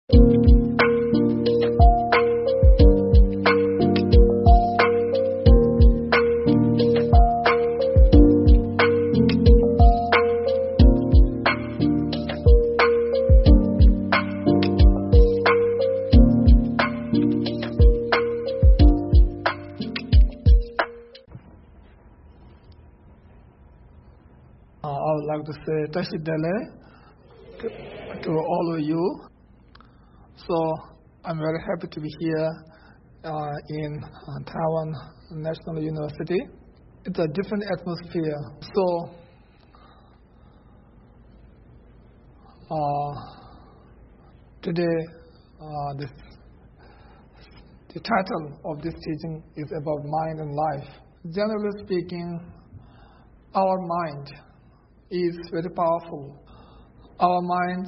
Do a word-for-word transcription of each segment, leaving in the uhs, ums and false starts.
Uh, I would like to say Tashi Dele to, to all of you. So I'm very happy to be here uh, in uh, Taiwan National University. It's a different atmosphere. So uh, today, uh, this, the title of this teaching is about mind and life. Generally speaking, our mind is very powerful. Our mind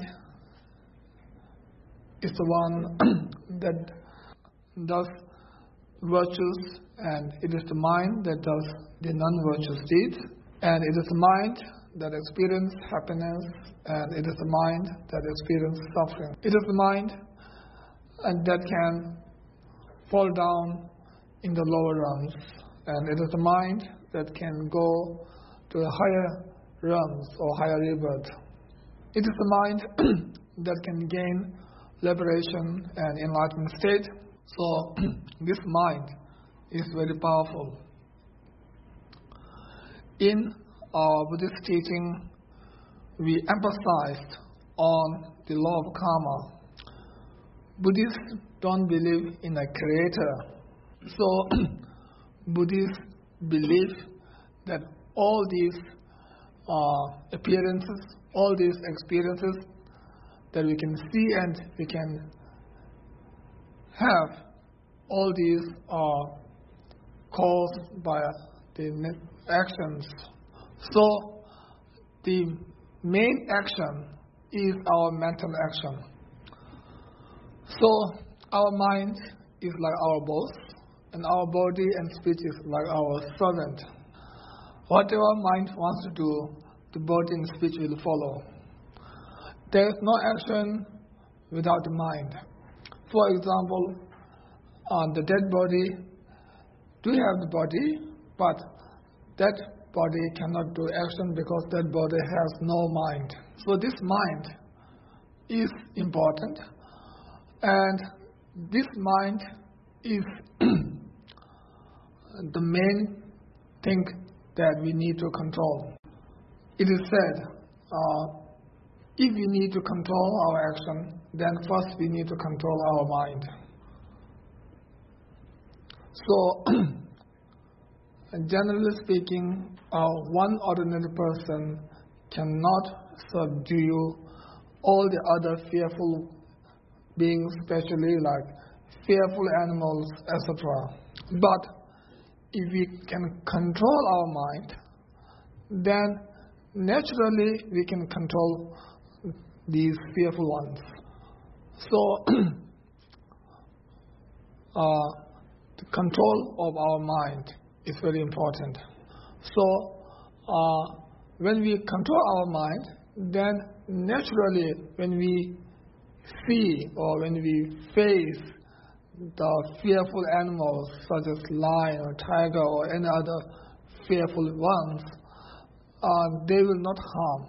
is the one that does virtues, and it is the mind that does the non-virtuous deeds, and it is the mind that experiences happiness, and it is the mind that experiences suffering. It is the mind and that can fall down in the lower realms, and it is the mind that can go to a higher realms or higher rebirth. It is the mind that can gain liberation and enlightenment state. So this mind is very powerful. In our Buddhist teaching, we emphasized on the law of karma. Buddhists don't believe in a creator. So Buddhists believe that all these Uh, appearances, all these experiences that we can see and we can have, all these are caused by the actions. So the main action is our mental action. So our mind is like our boss, and our body and speech is like our servant. Whatever mind wants to do, the body and speech will follow. There is no action without the mind. For example, on the dead body, do have the body, but that body cannot do action because that body has no mind. So this mind is important, and this mind is the main thing that we need to control. It is said, uh, if we need to control our action, then first we need to control our mind. So, generally speaking, uh, one ordinary person cannot subdue all the other fearful beings, especially like fearful animals, et cetera. But if we can control our mind, then naturally we can control these fearful ones. So uh, the control of our mind is very important. So uh, when we control our mind, then naturally when we see or when we face the fearful animals such as lion or tiger or any other fearful ones, uh, they will not harm.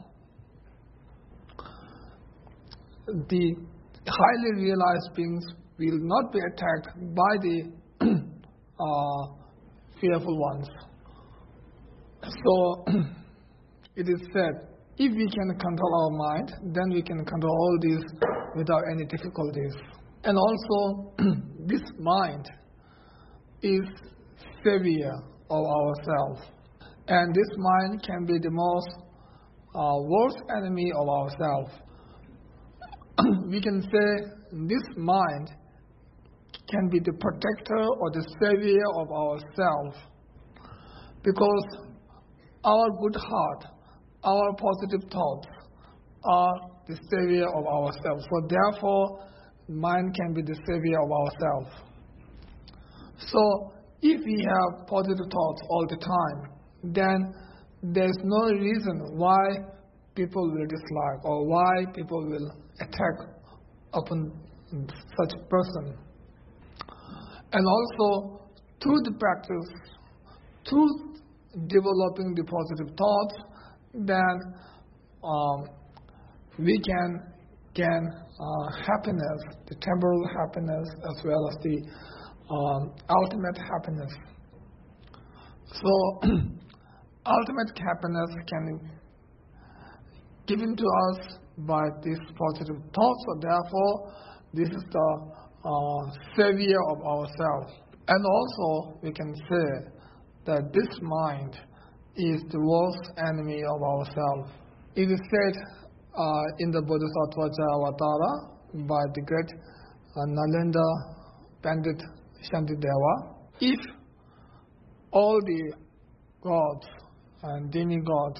The highly realized beings will not be attacked by the uh, fearful ones. So it is said, if we can control our mind, then we can control all these without any difficulties. And also, this mind is savior of ourselves. And this mind can be the most uh, worst enemy of ourselves. We can say this mind can be the protector or the savior of ourselves, because our good heart, our positive thoughts are the savior of ourselves. So therefore, mind can be the savior of ourselves. So if we have positive thoughts all the time, then there's no reason why people will dislike or why people will attack upon such person. And also, through the practice, through developing the positive thoughts, then um, we can gain uh, happiness, the temporal happiness as well as the um, ultimate happiness. So, ultimate happiness can be given to us by these positive thoughts. So therefore, this is the uh, savior of ourselves. And also, we can say that this mind is the worst enemy of ourselves. It is said uh, in the Bodhisattva Jayawatara by the great uh, Nalanda Pandit Shantideva, if all the gods and demigods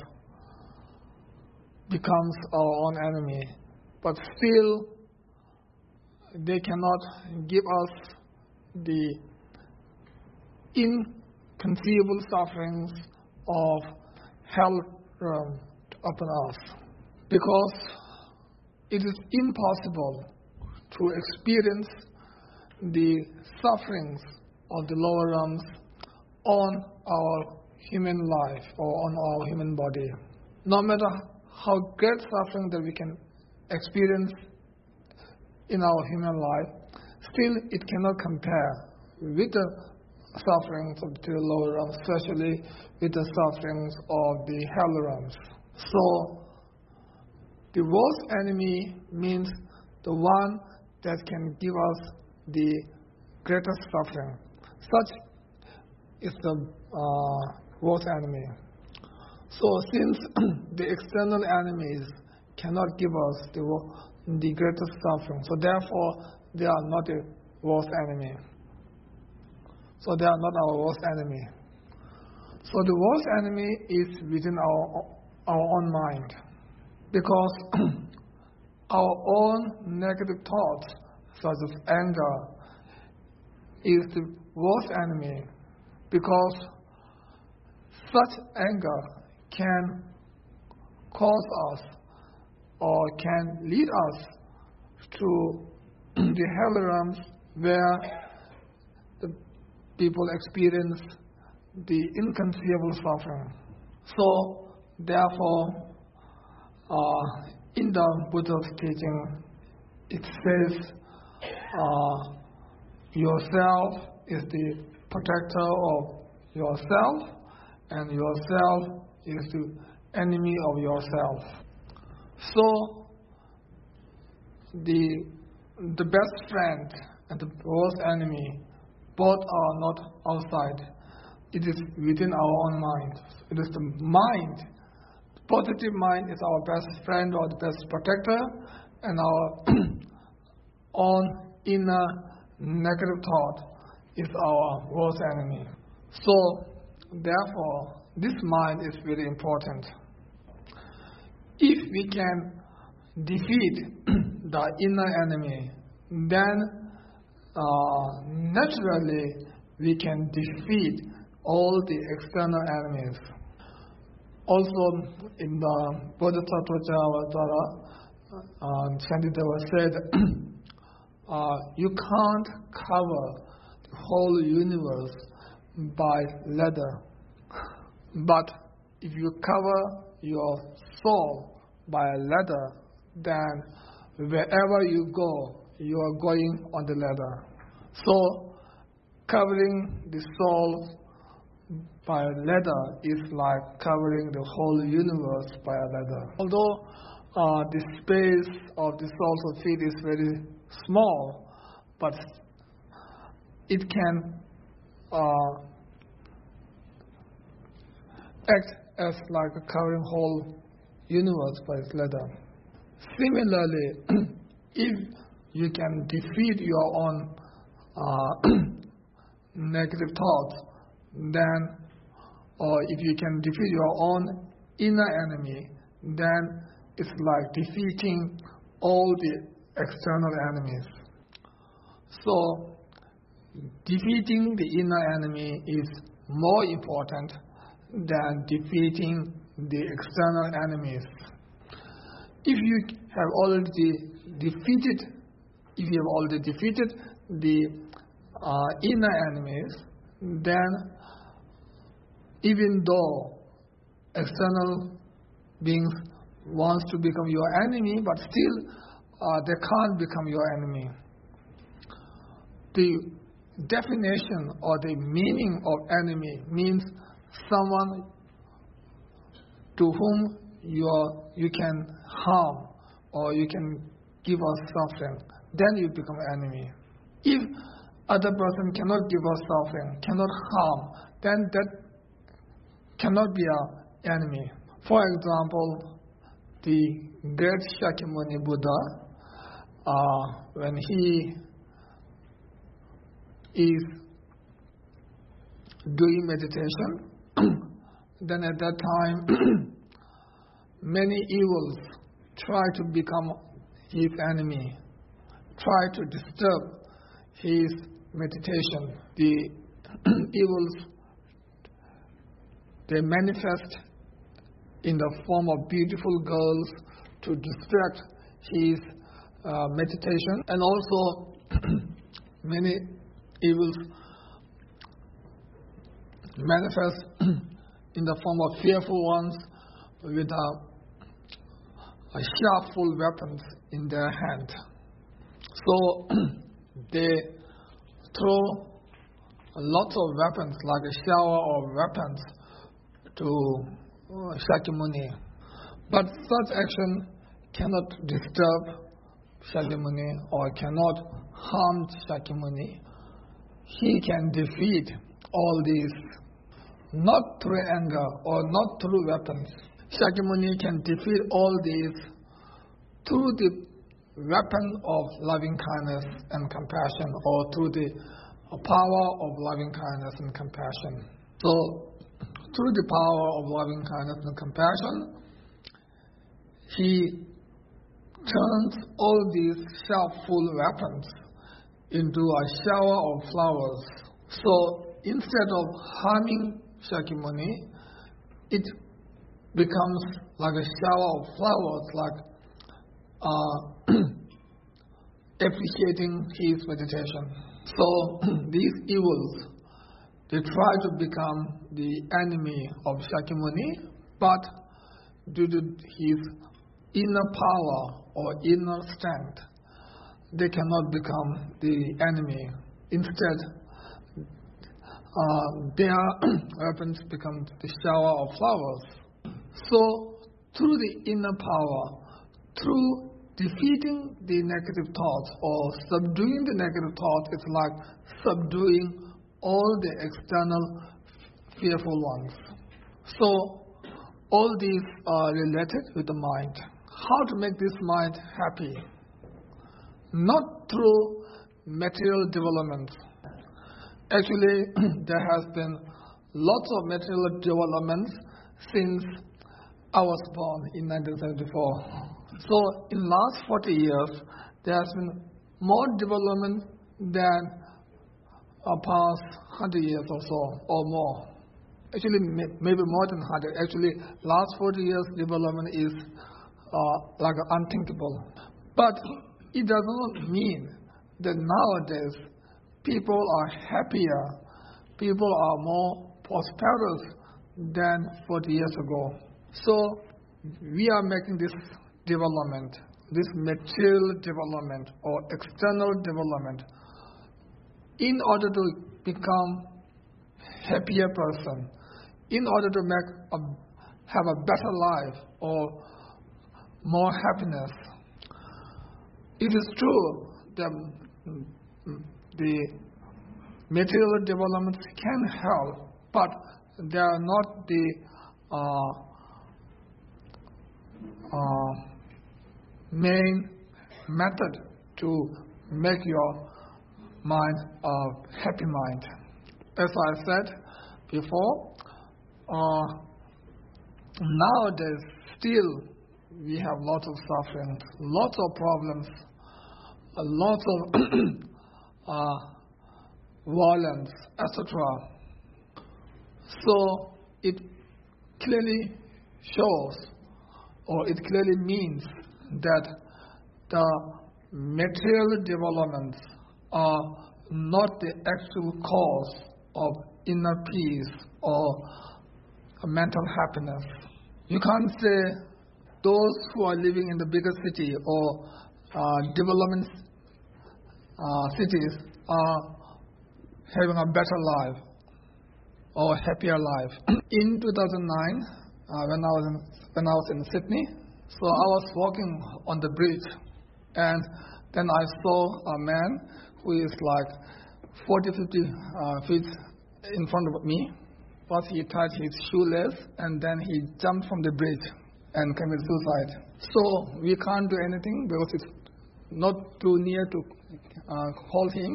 becomes our own enemy, but still they cannot give us the inconceivable sufferings of hell realm upon us, because it is impossible to experience the sufferings of the lower realms on our human life or on our human body. No matter how great suffering that we can experience in our human life, still it cannot compare with the sufferings of the lower realms, especially with the sufferings of the hell realms. So, the worst enemy means the one that can give us the greatest suffering. Such is the uh, worst enemy. So, since the external enemies cannot give us the, the greatest suffering, so therefore they are not a worst enemy. So they are not our worst enemy. So the worst enemy is within our our own mind, because our own negative thoughts, such as anger, is the worst enemy, because such anger can cause us or can lead us to the hell realms where the people experience the inconceivable suffering. So, therefore, uh, in the Buddha's teaching, it says, uh, yourself is the protector of yourself, and yourself is the enemy of yourself. So, the the best friend and the worst enemy both are not outside. It is within our own mind. It is the mind. The positive mind is our best friend or the best protector, and our own inner negative thought is our worst enemy. So, therefore, this mind is very important. If we can defeat the inner enemy, then uh, naturally we can defeat all the external enemies. Also, in the Bodhisattva Jayawatara, uh, Shantideva said, uh, you can't cover the whole universe by leather, but if you cover your soul by a ladder, then wherever you go, you are going on the ladder. So, covering the soul by a ladder is like covering the whole universe by a ladder. Although uh, the space of the soul's feet is very small, but it can uh, act as like covering whole universe by its ladder. Similarly, if you can defeat your own uh, negative thoughts, then, or if you can defeat your own inner enemy, then it's like defeating all the external enemies. So, defeating the inner enemy is more important than defeating the external enemies. If you have already defeated if you have already defeated the uh, inner enemies, then even though external beings wants to become your enemy, but still uh, they can't become your enemy. The definition or the meaning of enemy means someone to whom you are, you can harm or you can give us suffering. Then you become enemy. If other person cannot give us suffering, cannot harm, then that cannot be an enemy. For example, the great Shakyamuni Buddha, uh, when he is doing meditation, then at that time many evils try to become his enemy, try to disturb his meditation. The evils, they manifest in the form of beautiful girls to distract his uh, meditation, and also many evils manifest in the form of fearful ones with uh, sharpful weapons in their hand. So they throw a lot of weapons, like a shower of weapons, to uh, Shakyamuni. But such action cannot disturb Shakyamuni or cannot harm Shakyamuni. He can defeat all these not through anger or not through weapons. Shakyamuni can defeat all these through the weapon of loving kindness and compassion, or through the power of loving kindness and compassion. So, through the power of loving kindness and compassion, he turns all these sharpful weapons into a shower of flowers. So, instead of harming Shakyamuni, it becomes like a shower of flowers, like uh, appreciating his meditation. So these evils, they try to become the enemy of Shakyamuni, but due to his inner power or inner strength, they cannot become the enemy. Instead, uh, their weapons become the shower of flowers. So, through the inner power, through defeating the negative thoughts or subduing the negative thoughts, it's like subduing all the external fearful ones. So, all these are related with the mind. How to make this mind happy? Not through material development. Actually, there has been lots of material developments since I was born in nineteen seventy-four. So in last forty years, there has been more development than uh, past one hundred years or so, or more. Actually, may, maybe more than one hundred. Actually, last forty years development is uh, like unthinkable. But it does not mean that nowadays people are happier, people are more prosperous than forty years ago. So we are making this development, this material development or external development, in order to become happier person, in order to make a, have a better life or more happiness. It is true that the material development can help, but they are not the uh, uh, main method to make your mind a happy mind. As I said before, uh, nowadays still we have lots of suffering, lots of problems, a lot of uh, violence, et cetera. So it clearly shows, or it clearly means that the material developments are not the actual cause of inner peace or mental happiness. You can't say those who are living in the bigger city or uh, development uh, cities are having a better life or happier life. In two thousand nine, uh, when I was in, when I was in Sydney, so I was walking on the bridge, and then I saw a man who is like forty, fifty uh, feet in front of me. First he tied his shoelace, and then he jumped from the bridge and committed suicide. So we can't do anything because it's not too near to uh, hold him.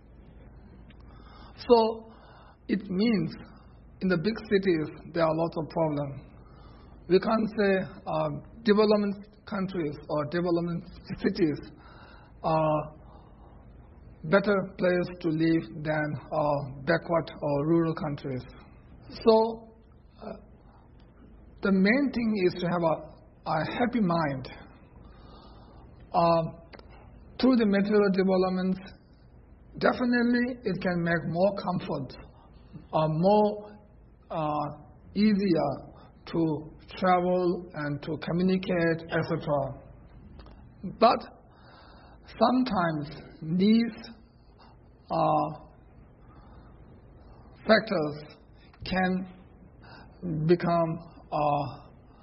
So it means in the big cities there are lots of problems. We can't say uh, development countries or development cities are better place to live than uh, backward or rural countries. So uh, the main thing is to have a, a happy mind. Uh, through the material developments, definitely it can make more comfort, uh, more uh, easier to travel and to communicate, et cetera. But sometimes these uh, factors can become uh,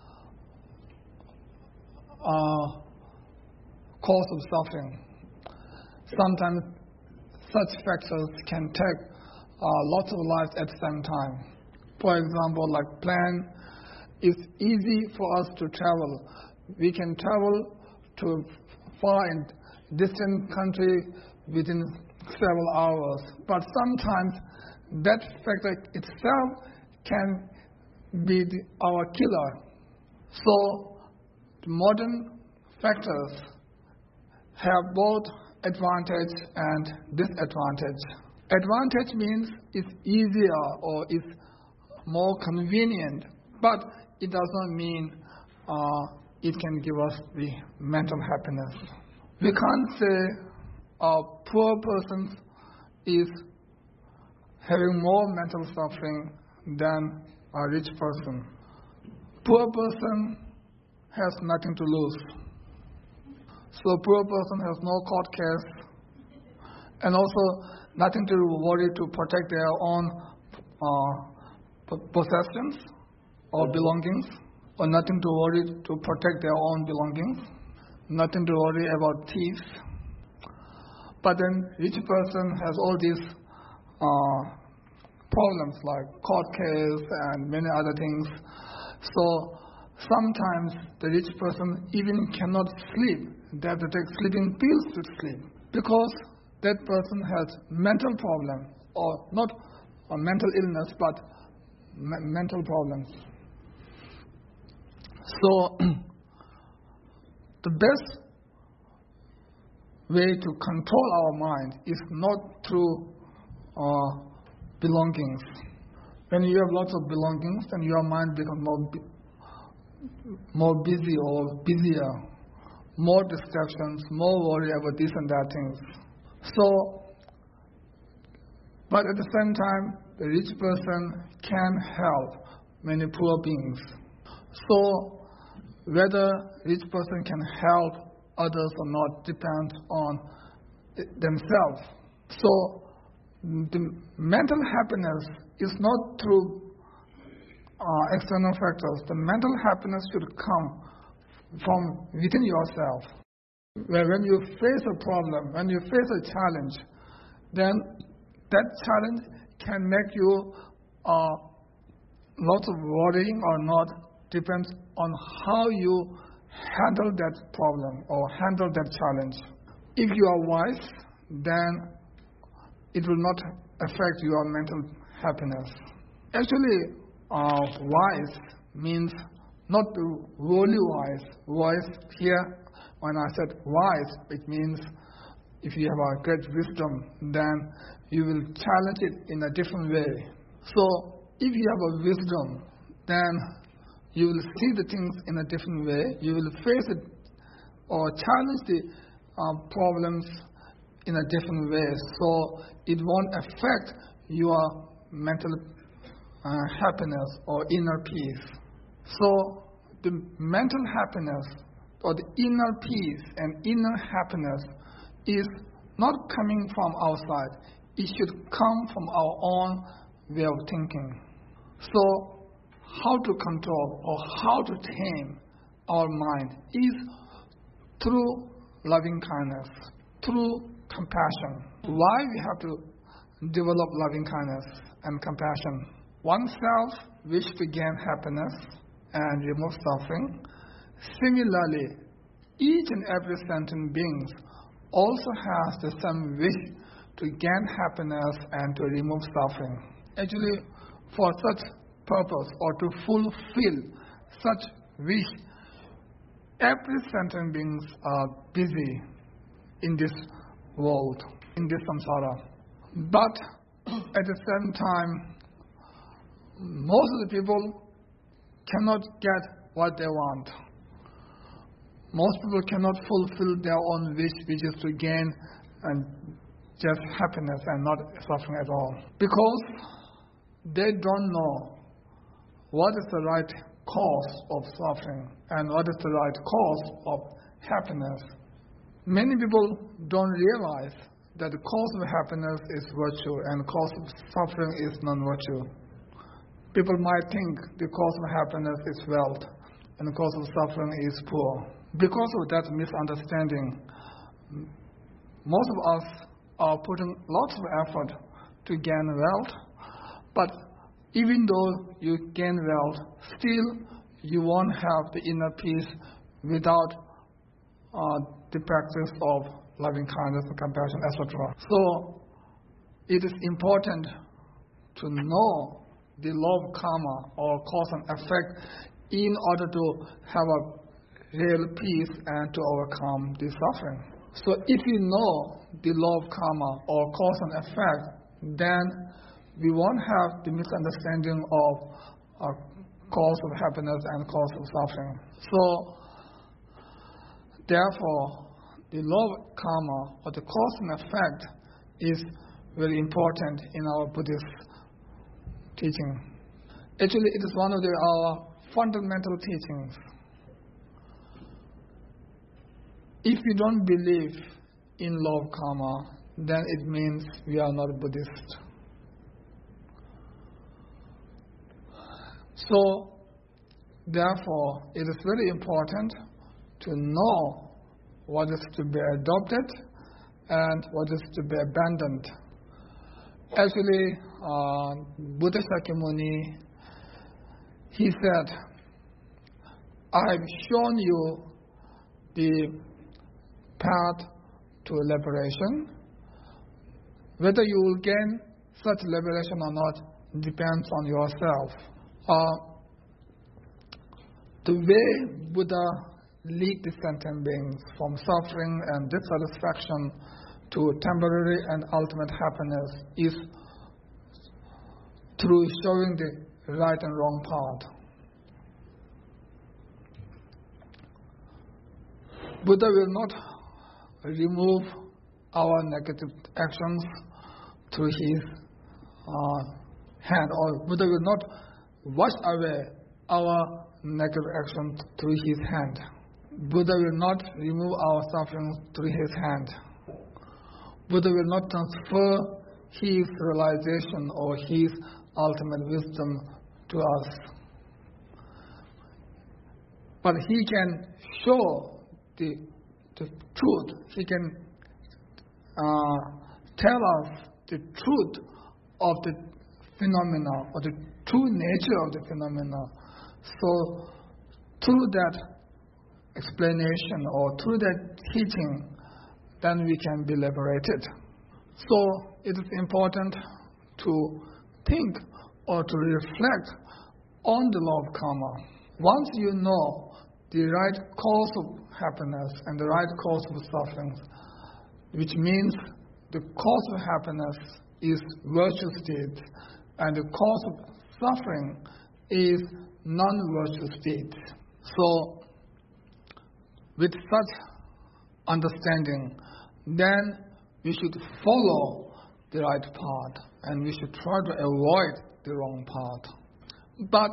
uh, cause of suffering. Sometimes such factors can take uh, lots of lives at the same time. For example, like plane, it's easy for us to travel. We can travel to far and distant country within several hours. But sometimes that factor itself can be the, our killer. So modern factors have both advantage and disadvantage. Advantage means it's easier or it's more convenient, but it does not mean uh, it can give us the mental happiness. We can't say a poor person is having more mental suffering than a rich person. Poor person has nothing to lose. So poor person has no court case and also nothing to worry to protect their own uh, possessions or belongings, or nothing to worry to protect their own belongings, nothing to worry about thieves. But then rich person has all these uh, problems like court case and many other things. So sometimes the rich person even cannot sleep. They have to take sleeping pills to sleep because that person has mental problem, or not a mental illness, but me- mental problems. So the best way to control our mind is not through uh, belongings. When you have lots of belongings, then your mind becomes more, more busy or busier, more distractions, more worry about this and that things. So, but at the same time, the rich person can help many poor beings. So, whether rich person can help others or not depends on themselves. So, the mental happiness is not through uh, external factors. The mental happiness should come from within yourself. Where when you face a problem, when you face a challenge, then that challenge can make you uh, lots of worrying or not, depends on how you handle that problem or handle that challenge. If you are wise, then it will not affect your mental happiness. Actually, uh, wise means not the worldly wise. Wise here, when I said wise, it means if you have a great wisdom, then you will challenge it in a different way. So if you have a wisdom, then you will see the things in a different way. You will face it or challenge the uh, problems in a different way, so it won't affect your mental uh, happiness or inner peace. So the mental happiness or the inner peace and inner happiness is not coming from outside. It should come from our own way of thinking. So how to control or how to tame our mind is through loving kindness, through compassion. Why we have to develop loving kindness and compassion? Oneself wish to gain happiness and remove suffering. Similarly, each and every sentient being also has the same wish to gain happiness and to remove suffering. Actually, for such purpose or to fulfill such wish, every sentient beings are busy in this world, in this samsara. But at the same time, most of the people cannot get what they want. Most people cannot fulfill their own wish, which is to gain and just happiness and not suffering at all. Because they don't know what is the right cause of suffering and what is the right cause of happiness. Many people don't realize that the cause of happiness is virtue and the cause of suffering is non-virtue. People might think the cause of happiness is wealth and the cause of suffering is poor. Because of that misunderstanding, most of us are putting lots of effort to gain wealth, but even though you gain wealth, still you won't have the inner peace without uh, the practice of loving kindness and compassion, et cetera. So it is important to know the law of karma or cause and effect in order to have a real peace and to overcome the suffering. So if you know the law of karma or cause and effect, then we won't have the misunderstanding of a cause of happiness and cause of suffering. So therefore, the law of karma or the cause and effect is very important in our Buddhist teaching. Actually, it is one of the, our fundamental teachings. If we don't believe in law of karma, then it means we are not Buddhist. So, therefore, it is very important to know what is to be adopted and what is to be abandoned. Actually, uh, Buddha Shakyamuni, he said, I have shown you the path to liberation. Whether you will gain such liberation or not depends on yourself. Uh, the way Buddha lead the sentient beings from suffering and dissatisfaction to temporary and ultimate happiness is through showing the right and wrong path. Buddha will not remove our negative actions through his uh, hand, or Buddha will not wash away our negative actions through his hand. Buddha will not remove our suffering through his hand. Buddha will not transfer his realization or his ultimate wisdom to us. But he can show the, the truth. He can uh, tell us the truth of the phenomena or the true nature of the phenomena. So through that explanation or through that teaching, then we can be liberated. So it is important to think or to reflect on the law of karma. Once you know the right cause of happiness and the right cause of suffering, which means the cause of happiness is virtue state and the cause of suffering is non-virtue state. So with such understanding, then we should follow the right path and we should try to avoid the wrong path. But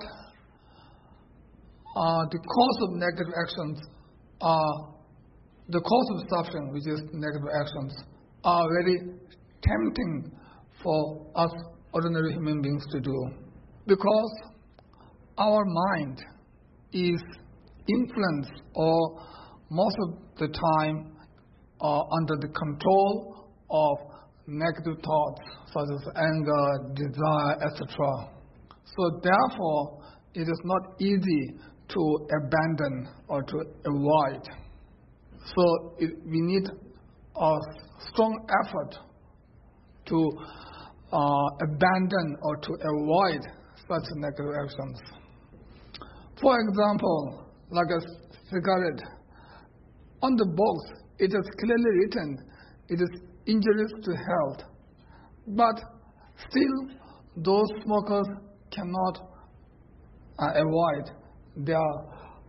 uh, the cause of negative actions are, the cause of suffering, which is negative actions, are very tempting for us ordinary human beings to do. Because our mind is influenced, or most of the time uh, under the control of negative thoughts such as anger, desire, et cetera. So therefore, it is not easy to abandon or to avoid. So it, we need a strong effort to uh, abandon or to avoid such negative actions. For example, like a cigarette, on the box it is clearly written it is injurious to health, but still those smokers cannot uh, avoid. They are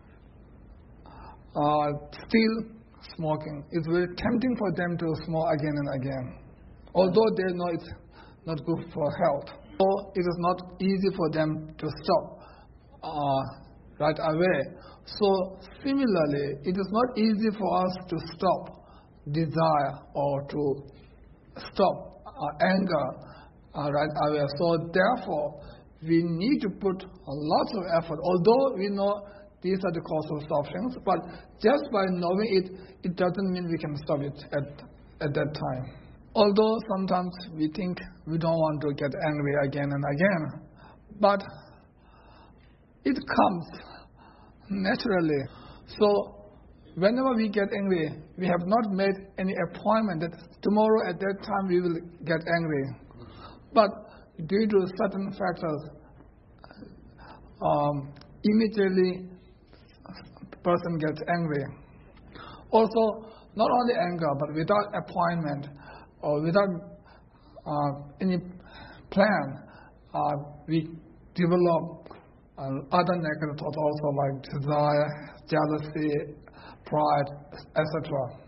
uh, still smoking. It's very tempting for them to smoke again and again, although they know it's not good for health. So it is not easy for them to stop uh, right away. So similarly, it is not easy for us to stop desire or to stop uh, anger uh, right away. So therefore, we need to put a lot of effort. Although we know these are the cause of sufferings, but just by knowing it, it doesn't mean we can stop it at, at that time. Although sometimes we think we don't want to get angry again and again, but it comes naturally. So whenever we get angry, we have not made any appointment that tomorrow at that time we will get angry. But due to certain factors, um, immediately the person gets angry. Also, not only anger, but without appointment or without uh, any plan, uh, we develop uh, other negative thoughts also, like desire, jealousy, pride, et cetera.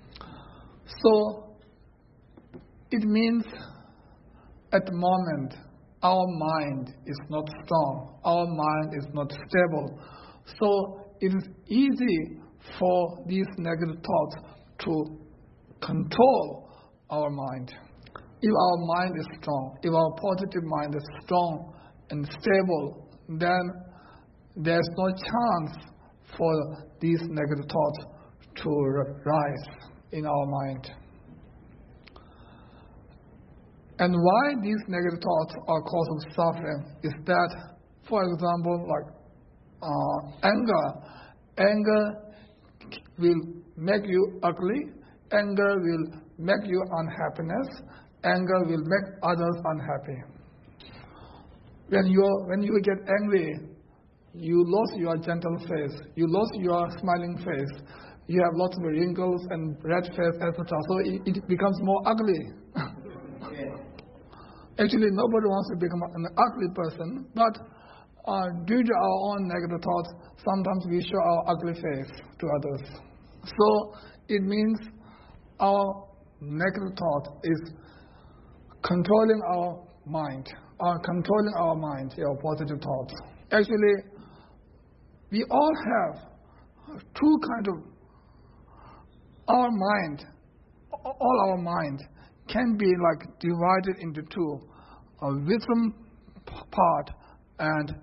So it means at the moment our mind is not strong, our mind is not stable. So it is easy for these negative thoughts to control our mind. If our mind is strong, if our positive mind is strong and stable, then there's no chance for these negative thoughts to rise in our mind. And why these negative thoughts are cause of suffering is that, for example, like uh, anger. Anger will make you ugly. Anger will make you unhappiness. Anger will make others unhappy. When you when you get angry, you lose your gentle face. You lose your smiling face. You have lots of wrinkles and red face, et cetera. So it, it becomes more ugly. Actually, nobody wants to become an ugly person, but uh, due to our own negative thoughts, sometimes we show our ugly face to others. So it means our negative thought is controlling our mind, or controlling our mind, our positive thoughts. Actually, we all have two kinds of, our mind, all our mind can be like divided into two, a wisdom part and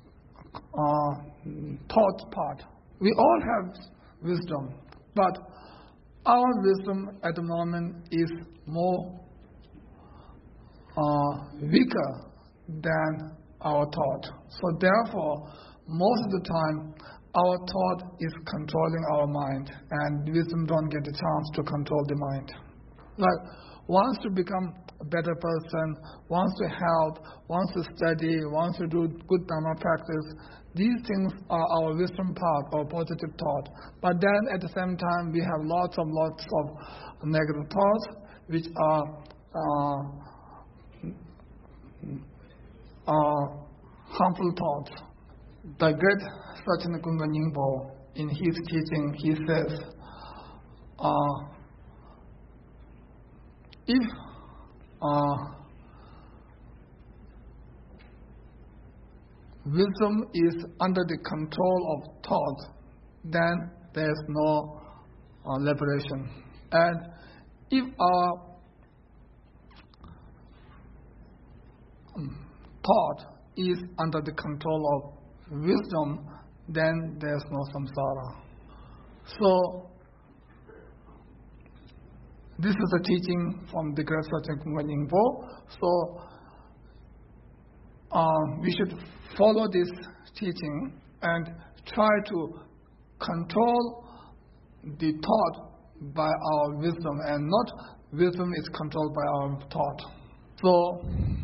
uh, thought part. We all have wisdom, but our wisdom at the moment is more uh, weaker than our thought. So therefore, most of the time, our thought is controlling our mind, and wisdom don't get the chance to control the mind. Like, wants to become a better person, wants to help, wants to study, wants to do good Dharma practice. These things are our wisdom part or positive thought. But then at the same time, we have lots and lots of negative thoughts, which are uh, uh, harmful thoughts. The great Sachen Kunga Nyingpo, in his teaching, he says, uh, if uh, wisdom is under the control of thought, then there is no uh, liberation. And if our um, thought is under the control of wisdom, then there is no samsara. So, this is a teaching from the great Sachen Kungpa Yingpo. So, uh, we should follow this teaching and try to control the thought by our wisdom, and not wisdom is controlled by our thought. So,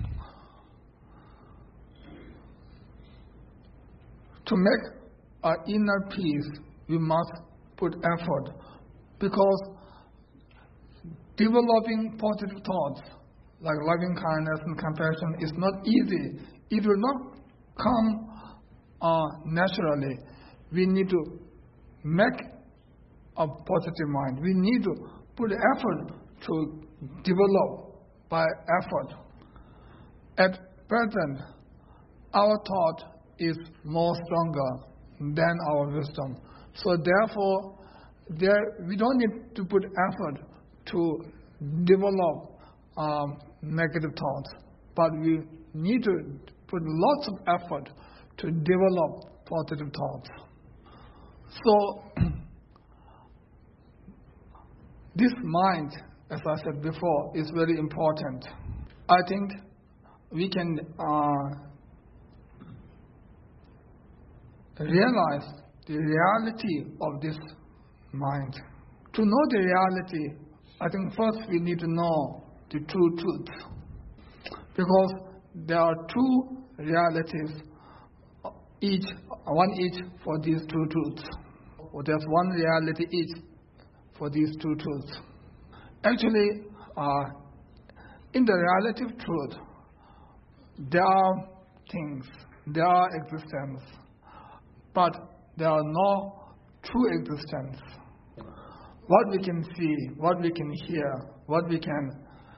to make our inner peace, we must put effort, because developing positive thoughts like loving kindness and compassion is not easy. It will not come uh, naturally. We need to make a positive mind. We need to put effort to develop by effort. At present, our thought is more stronger than our wisdom. So therefore, there we don't need to put effort to develop um, negative thoughts, but we need to put lots of effort to develop positive thoughts. So, this mind, as I said before, is very important. I think we can uh, realize the reality of this mind. To know the reality, I think first we need to know the true truth, because there are two realities, each one each for these two truths. There's one reality each for these two truths. Actually, uh, in the relative truth, there are things, there are existence, but there are no true existence. What we can see, what we can hear, what we can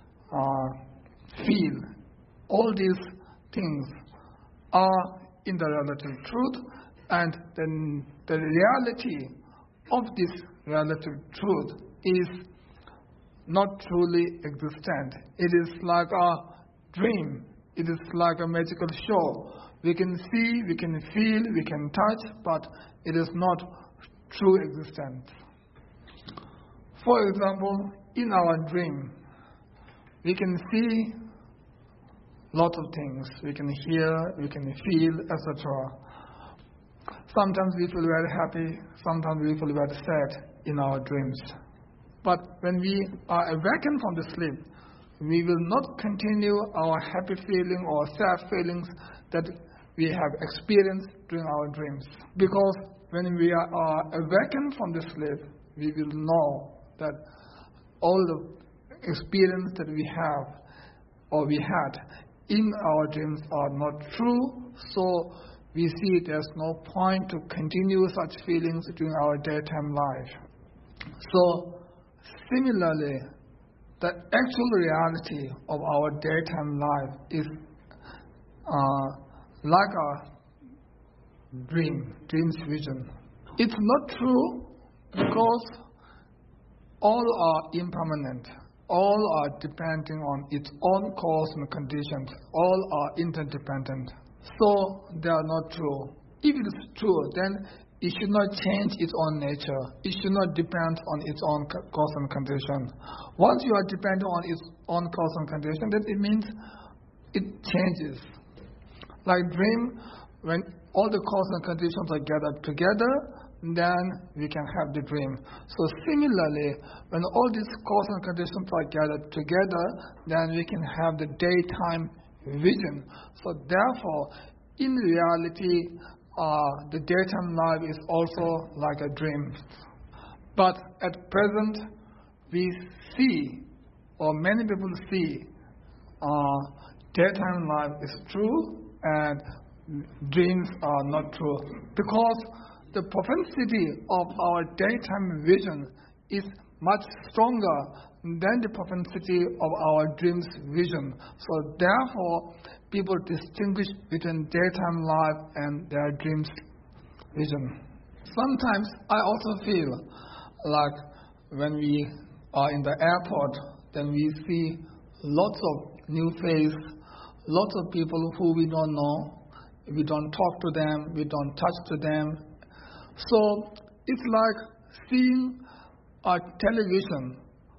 uh, feel, all these things are in the relative truth, and then the reality of this relative truth is not truly existent. It is like a dream. It is like a magical show. We can see, we can feel, we can touch, but it is not true existence. For example, in our dream, we can see lots of things. We can hear, we can feel, et cetera. Sometimes we feel very happy, sometimes we feel very sad in our dreams. But when we are awakened from the sleep, we will not continue our happy feeling or sad feelings that we have experienced during our dreams. Because when we are awakened from the sleep, we will know that all the experience that we have or we had in our dreams are not true, so we see there's no point to continue such feelings during our daytime life. So, similarly, the actual reality of our daytime life is uh, like a dream, dream's vision. It's not true because all are impermanent. All are depending on its own cause and conditions. All are interdependent. So they are not true. If it is true, then it should not change its own nature. It should not depend on its own cause and condition. Once you are dependent on its own cause and condition, then it means it changes. Like dream, when all the cause and conditions are gathered together, then we can have the dream. So similarly, when all these cause and conditions are gathered together, then we can have the daytime vision. So therefore, in reality, uh, the daytime life is also like a dream. But at present, we see, or many people see, uh, daytime life is true and dreams are not true. Because the propensity of our daytime vision is much stronger than the propensity of our dreams vision. So therefore, people distinguish between daytime life and their dreams vision. Sometimes I also feel like when we are in the airport, then we see lots of new faces, lots of people who we don't know. We don't talk to them, we don't touch to them. So it's like seeing a television.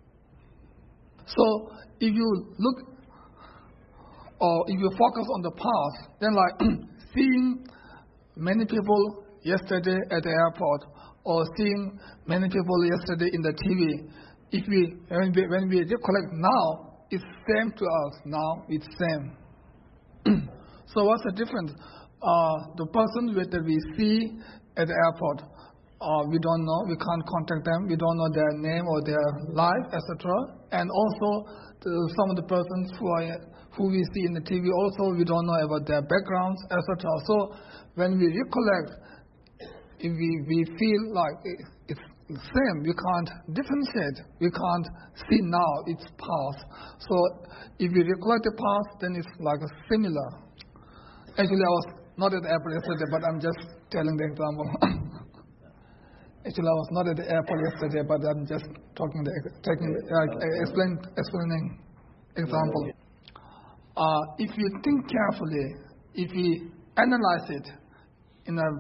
So if you look or if you focus on the past, then like seeing many people yesterday at the airport or seeing many people yesterday in the T V, if we when we, when we recollect now, it's same to us now, it's same. So what's the difference? Uh, the person that we see at the airport, uh, we don't know, we can't contact them, we don't know their name or their life, et cetera. And also, the, some of the persons who are who we see in the T V, also we don't know about their backgrounds, et cetera. So when we recollect, if we, we feel like it's the same, we can't differentiate, we can't see now, it's past. So if we recollect the past, then it's like a similar. Actually, I was not at the airport yesterday, but I'm just telling the example. Actually, I was not at the airport yesterday, but I'm just talking the taking uh, explain, explaining example. Uh, if you think carefully, if you analyze it in a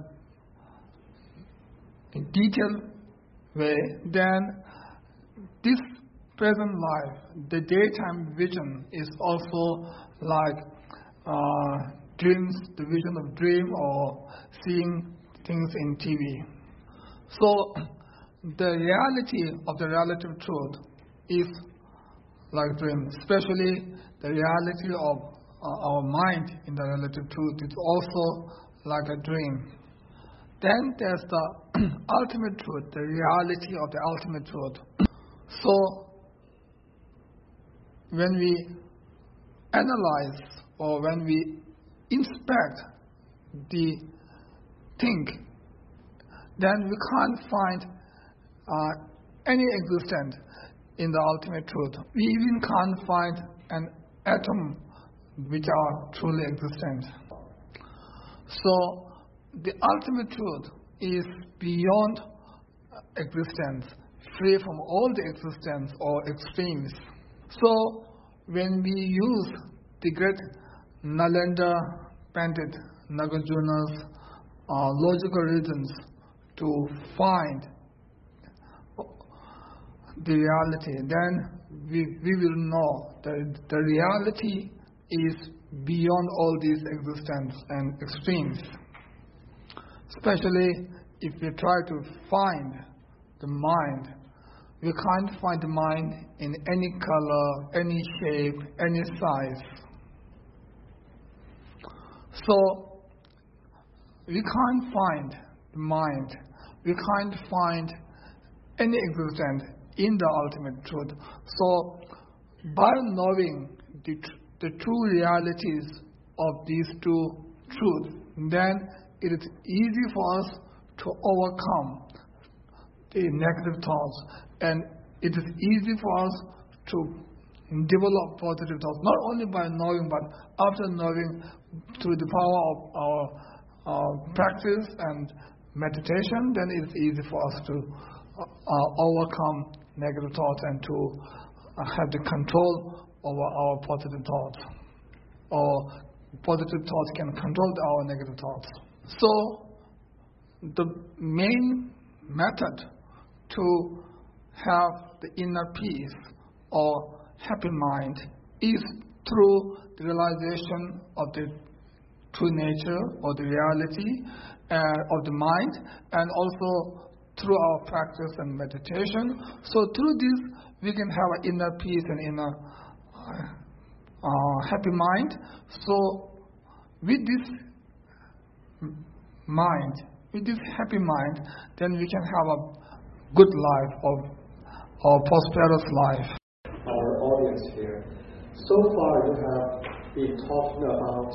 in detailed way, then this present life, the daytime vision, is also like uh, dreams, the vision of dream or seeing things in T V. So the reality of the relative truth is like dream, especially the reality of uh, our mind in the relative truth is also like a dream. Then there's the ultimate truth, the reality of the ultimate truth. So when we analyze or when we inspect the thing, then we can't find uh, any existence in the ultimate truth. We even can't find an atom which are truly existent. So the ultimate truth is beyond existence, free from all the existence or extremes. So when we use the great Nalanda Pandit Nagarjuna's uh, logical reasons to find the reality, then we, we will know that the reality is beyond all these existence and extremes. Especially if we try to find the mind, we can't find the mind in any color, any shape, any size. So we can't find the mind, we can't find any existence in the ultimate truth. So by knowing the, the true realities of these two truths, then it is easy for us to overcome the negative thoughts, and it is easy for us to develop positive thoughts, not only by knowing, but after knowing, through the power of our, our practice and meditation, then it is easy for us to uh, overcome negative thoughts and to uh, have the control over our positive thoughts. Or positive thoughts can control our negative thoughts. So the main method to have the inner peace or happy mind is through the realization of the true nature or the reality uh, of the mind, and also through our practice and meditation. So through this we can have an inner peace and inner uh, uh, happy mind. So with this mind, with this happy mind, then we can have a good life or, or prosperous life. Our audience here, so far you have been talking about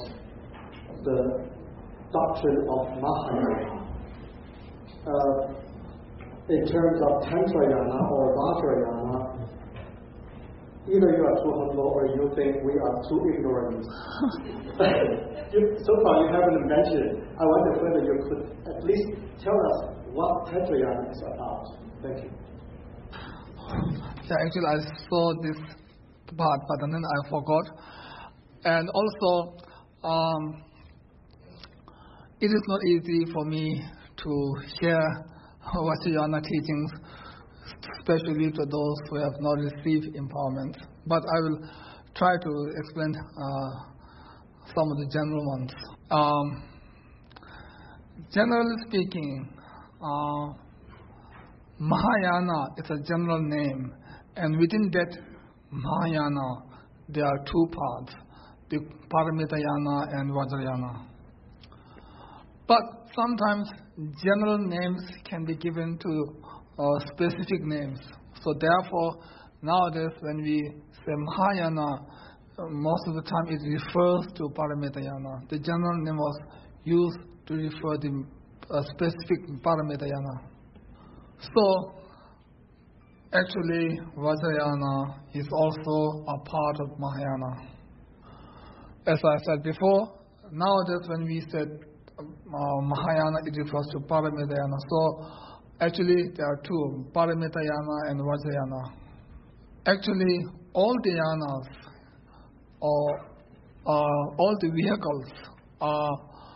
the doctrine of Mahayana. Uh, in terms of Tantrayana or Vajrayana, either you are too humble or you think we are too ignorant. you, so far you haven't mentioned. I wonder whether you could at least tell us what Tantrayana is about. Thank you. Yeah, actually I saw this part, but then I forgot. And also, um, it is not easy for me to share Vajrayana teachings, especially to those who have not received empowerment. But I will try to explain uh, some of the general ones. Um, generally speaking, uh, Mahayana is a general name, and within that Mahayana, there are two parts, the Paramitayana and Vajrayana. But sometimes general names can be given to uh, specific names. So therefore, nowadays when we say Mahayana, uh, most of the time it refers to Paramitayana. The general name was used to refer to the uh, specific Paramitayana. So, actually, Vajrayana is also a part of Mahayana. As I said before, nowadays when we said uh, Mahayana, it refers to Paramitayana. So, actually, there are two, Paramitayana and Vajrayana. Actually, all the yanas, or uh, all the vehicles are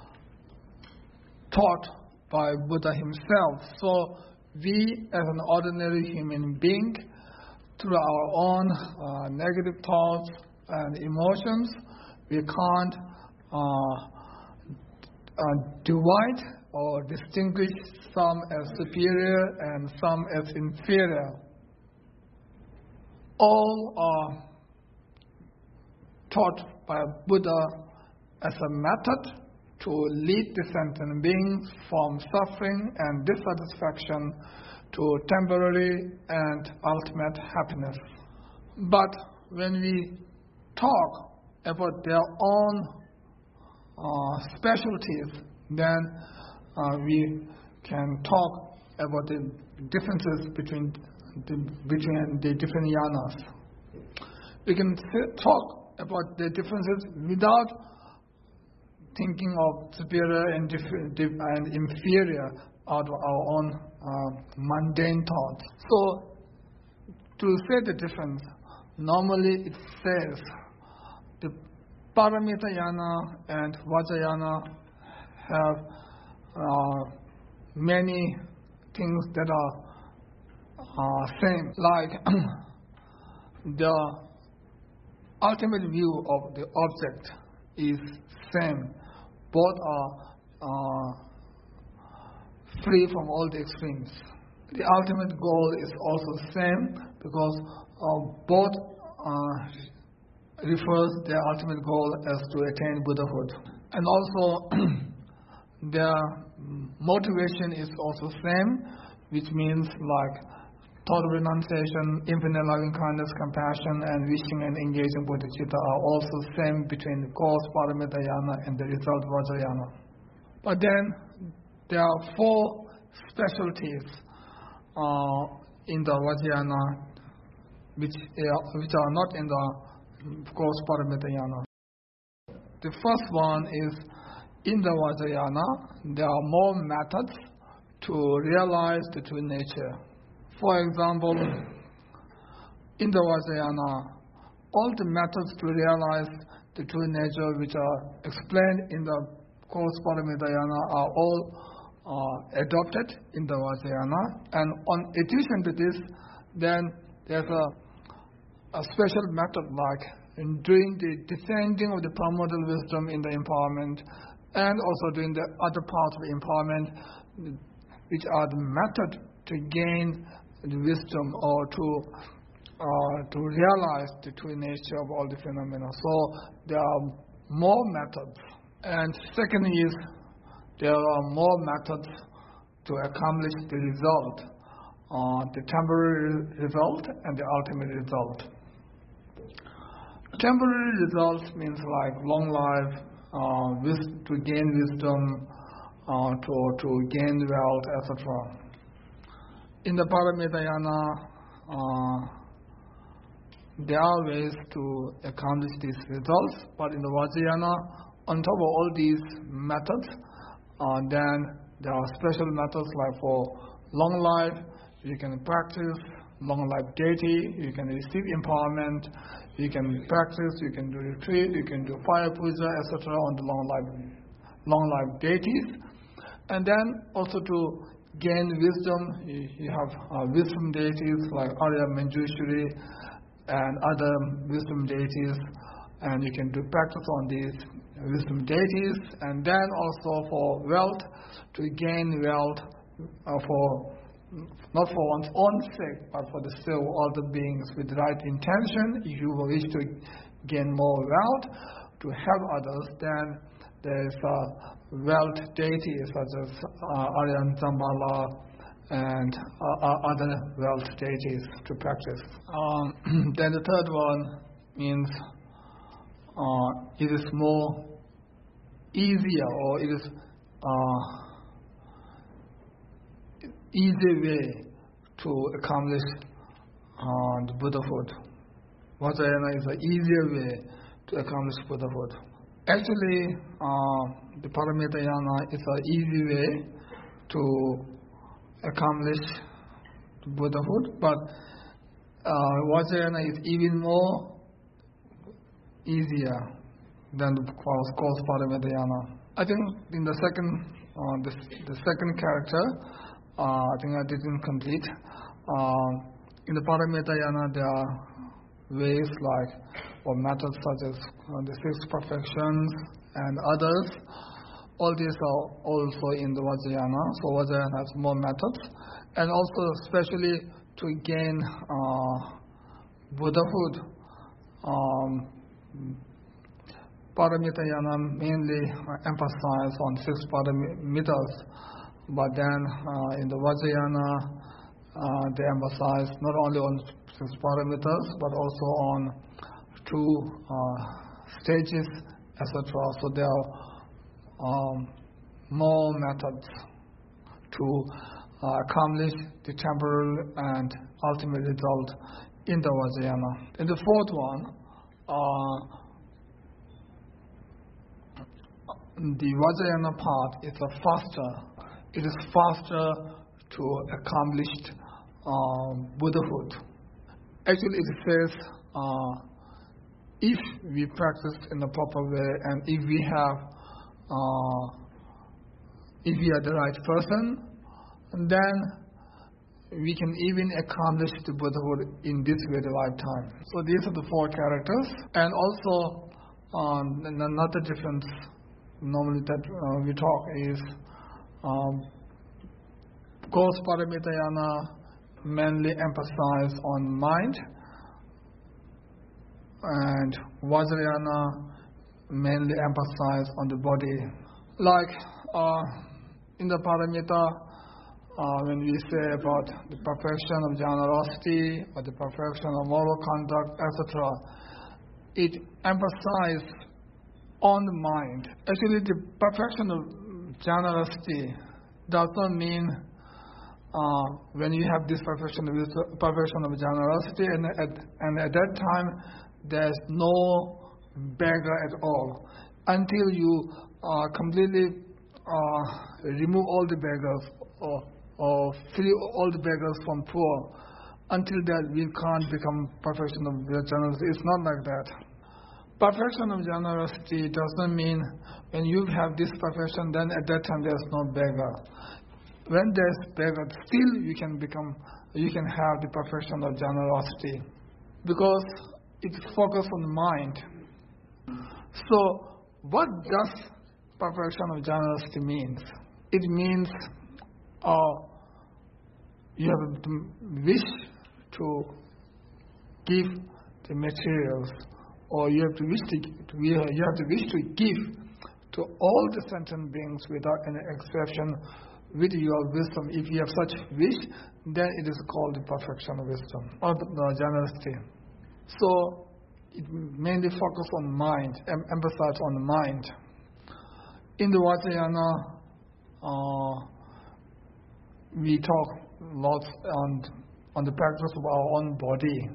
taught by Buddha himself. So, we as an ordinary human being, through our own uh, negative thoughts and emotions, we can't uh, uh, divide or distinguish some as superior and some as inferior. All are taught by Buddha as a method to lead the sentient beings from suffering and dissatisfaction to temporary and ultimate happiness. But when we talk about their own uh, specialties, then uh, we can talk about the differences between the, between the different yanas. We can talk about the differences without thinking of superior and, dif- dif- and inferior out of our own uh, mundane thoughts. So, to say the difference, normally it says the Paramitayana and Vajrayana have uh, many things that are uh, same, like the ultimate view of the object is same. Both are uh, free from all the extremes. The ultimate goal is also same because uh, both uh, refers their ultimate goal as to attain Buddhahood. And also their motivation is also same, which means like total renunciation, infinite loving kindness, compassion, and wishing and engaging bodhicitta are also same between the cause Paramitayana and the result Vajrayana. But then there are four specialties uh, in the Vajrayana which are, which are not in the cause Paramitayana. The first one is in the Vajrayana there are more methods to realize the true nature. For example, in the Vajrayana, all the methods to realize the true nature which are explained in the course Paramitayana are all uh, adopted in the Vajrayana. And on addition to this, then there's a, a special method like in doing the descending of the primordial wisdom in the empowerment, and also doing the other parts of the empowerment, which are the method to gain the wisdom or to uh, to realize the true nature of all the phenomena. So there are more methods. And second is there are more methods to accomplish the result, uh, the temporary result and the ultimate result. Temporary results means like long life, uh, wis- to gain wisdom, uh, to to gain wealth, et cetera. in the Paramitayana, uh, there are ways to accomplish these results, but in the Vajrayana, on top of all these methods, uh, then there are special methods like for long life, you can practice long life deity, you can receive empowerment, you can practice, you can do retreat, you can do fire puja, et cetera on the long life, long life deities. And then also to gain wisdom, you, you have uh, wisdom deities like Arya Manjushri and other wisdom deities, and you can do practice on these wisdom deities. And then also for wealth, to gain wealth uh, for not for one's own sake, but for the sake of other beings with the right intention. If you wish to gain more wealth to help others, then there is a wealth deity such as uh, Aryan Zambala and uh, other wealth deities to practice. Um, then the third one means uh, it is more easier, or it is uh, easy way to accomplish uh, the Buddhahood. Vajrayana is an easier way to accomplish Buddhahood. Actually, uh, the Paramitayana is an easy way to accomplish Buddhahood, but uh, Vajrayana is even more easier than the course Paramitayana. I think in the second, uh, the, the second character, uh, I think I didn't complete. Uh, in the Paramitayana, there are ways like or methods such as uh, the six perfections and others. All these are also in the Vajrayana. So Vajrayana has more methods, and also especially to gain uh, Buddhahood. Um, Paramitayana mainly emphasize on six paramitas, but then uh, in the Vajrayana uh, they emphasize not only on six paramitas but also on two uh, stages, et cetera. So there are um, more methods to uh, accomplish the temporal and ultimate result in the Vajrayana. And the fourth one, uh, the Vajrayana path is a faster. It is faster to accomplish um, Buddhahood. Actually, it says uh, if we practice in the proper way, and if we have, uh, if we are the right person, then we can even accomplish the Buddhahood in this very lifetime. So these are the four characters, and also um, another difference normally that uh, we talk is um, Course Paramitayana mainly emphasize on mind, and Vajrayana mainly emphasize on the body. Like uh, in the Paramita, uh, when we say about the perfection of generosity or the perfection of moral conduct, et cetera, it emphasizes on the mind. Actually, the perfection of generosity does not mean uh, when you have this perfection of, perfection of generosity, and at, and at that time there's no beggar at all until you uh, completely uh, remove all the beggars or, or free all the beggars from poor. Until that, we can't become perfection of generosity. It's not like that. Perfection of generosity does not mean when you have this perfection, then at that time there's no beggar. When there's beggar, still you can become, you can have the perfection of generosity, because it's focused on the mind. So, what does perfection of generosity means? It means uh, you have the wish to give the materials, or you have to wish to, you have to wish to give to all the sentient beings without any exception with your wisdom. If you have such wish, then it is called the perfection of wisdom or the generosity. So it mainly focuses on mind, em- emphasize on the mind. In the Vajrayana, uh, we talk lots on on the practice of our own body,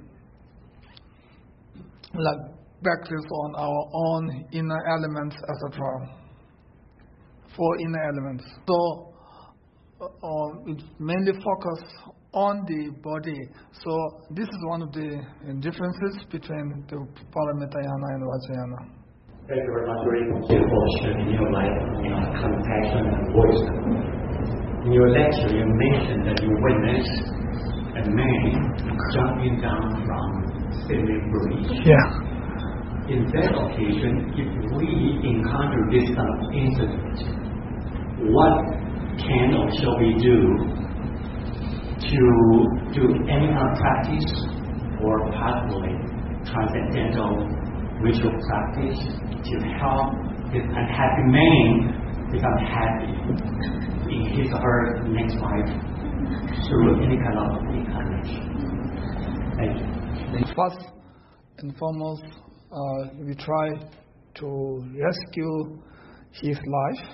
like practice on our own inner elements, et cetera. Four inner elements. So uh, it mainly focus on the body. So this is one of the differences between the Paramitayana and Vajrayana. Thank you very much, Rinpoche, for sharing your life, you know, compassion and wisdom. In your lecture, you mentioned that you witnessed a man jumping down from Sydney Bridge. Yeah. In that occasion, if we encounter this kind of incident, what can or shall we do to do any kind of practice or possibly transcendental ritual practice to help this unhappy man become happy in his or her next life through any kind of incarnation? Thank you. First and foremost, uh, we try to rescue his life.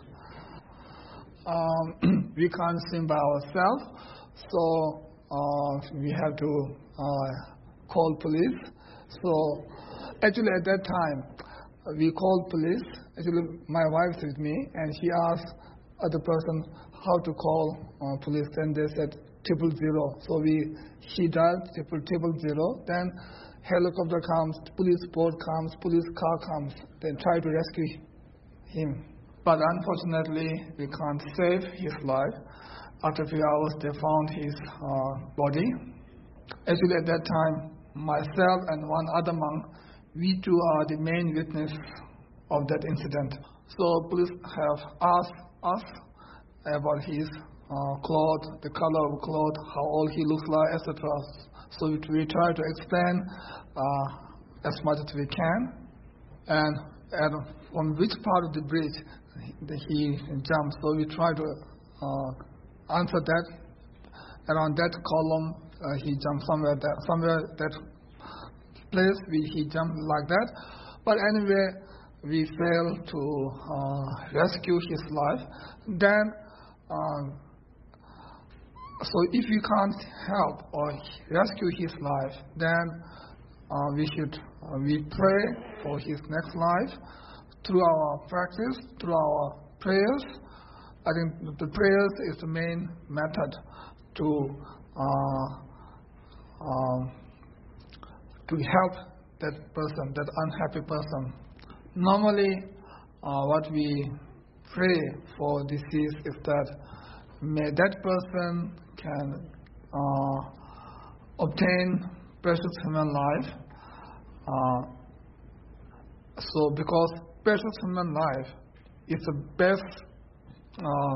Um, we can't swim by ourselves, so uh, we have to uh, call police. So actually at that time, we called police. Actually, my wife is with me, and she asked other person how to call uh, police. Then they said triple zero. So we, she dialed triple triple zero. Then helicopter comes, police boat comes, police car comes. Then try to rescue him. But unfortunately, we can't save his life. After a few hours, they found his uh, body. Actually, at that time, myself and one other monk, we two are the main witness of that incident. So police have asked us about his uh, clothes, the color of clothes, how old he looks like, et cetera. So we, we try to explain uh, as much as we can, and, and from which part of the bridge he jumped. So we try to uh, answer that. Around that column, uh, he jumped somewhere there, somewhere that place. We, he jumped like that. But anyway, we failed to uh, rescue his life. Then, um, so if we can't help or rescue his life, then uh, we should uh, we pray for his next life through our practice, through our prayers. I think the prayers is the main method to uh, uh, to help that person, that unhappy person. Normally, uh, what we pray for deceased is that may that person can uh, obtain precious human life. Uh, so, because precious human life is the best uh,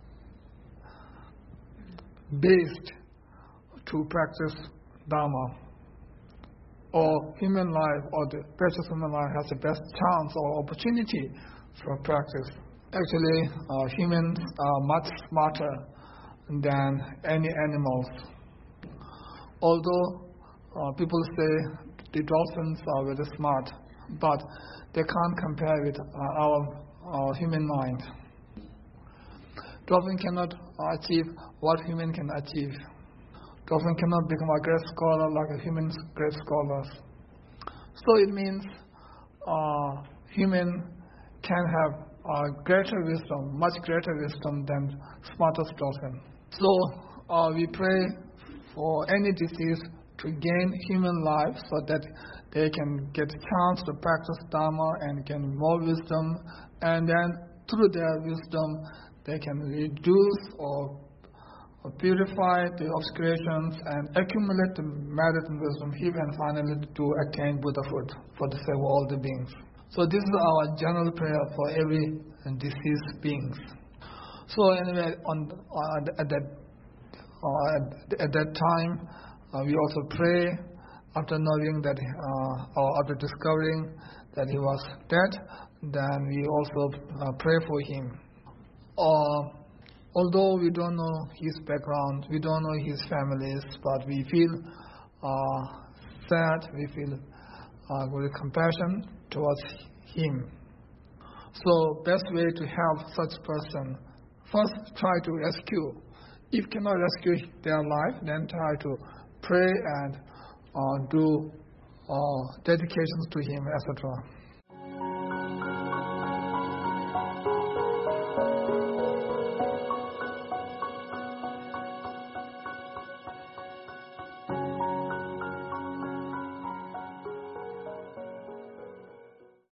based to practice Dharma, or human life, or the precious human life has the best chance or opportunity for practice. Actually, uh, humans are much smarter than any animals. Although uh, people say the dolphins are very smart, but they can't compare with uh, our, our human mind. Dolphin cannot achieve what human can achieve. Dolphin cannot become a great scholar like a human's great scholars. So it means uh, human can have uh, greater wisdom, much greater wisdom than smartest dolphin. So uh, we pray for any disease to gain human life so that they can get a chance to practice Dharma and gain more wisdom, and then through their wisdom they can reduce or or purify the obscurations and accumulate the merit and wisdom here, and finally to attain Buddhahood for the sake of all the beings. So this is our general prayer for every deceased beings. So anyway, on uh, at that uh, at that time, uh, we also pray after knowing that uh, or after discovering that he was dead. Then we also uh, pray for him. Uh, Although we don't know his background, we don't know his families, but we feel uh, sad, we feel uh, with compassion towards him. So best way to help such person, first try to rescue. if cannot rescue their life, then try to pray and uh, do uh, dedications to him, et cetera.